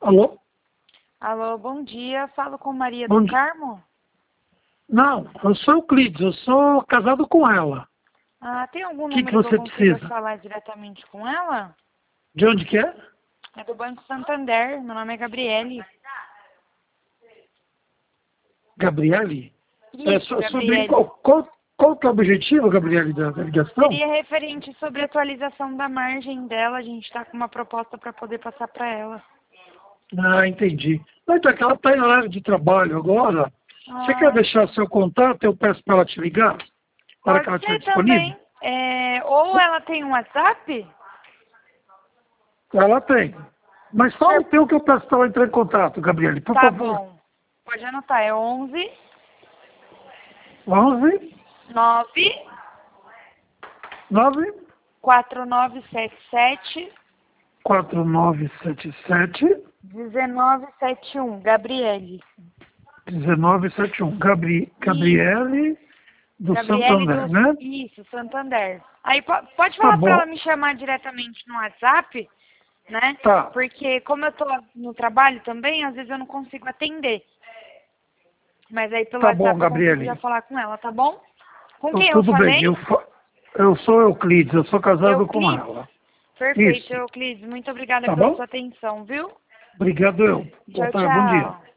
Alô? Alô, bom dia. Falo com Maria Bom do dia. Carmo? Não, eu sou Euclides, eu sou casado com ela. Ah, tem algum Que número que eu você consiga precisa? falar diretamente com ela? De onde que é? É do Banco Santander. Meu nome é Gabriele. Gabriele? Isso, Sobre Gabriele. qual que é o objetivo, Gabriele, da ligação? Seria referente sobre a atualização da margem dela. A gente está com uma proposta para poder passar para ela. Ah, entendi. Não, então, é que ela está em horário de trabalho agora. Você quer Ah, deixar seu contato? Eu peço para ela te ligar, para que pode ela estiver ser disponível? também. Ou ela tem um WhatsApp? Ela tem. Mas só o Senhor- teu que eu peço para ela entrar em contato, Gabriele, por Tá favor. bom. Pode anotar. É 11 11 9 9 4977 4977 1971, Gabriele. 1971. Isso, Gabriele do Gabriele Santander, do... né? Isso, Santander. Aí pode Tá falar para ela bom. me chamar diretamente no WhatsApp, né? Tá. Porque como eu tô no trabalho também, às vezes eu não consigo atender. Mas aí pelo Tá bom, WhatsApp eu consigo já Gabriele. falar com ela, tá bom? Com Então, quem eu tudo bem. falei? Eu sou Euclides, eu sou casado com Euclides. ela. Perfeito, Isso. Euclides. Muito obrigada Tá pela bom? sua atenção, viu? Obrigado, eu. Boa Tchau, tarde, bom dia. tchau.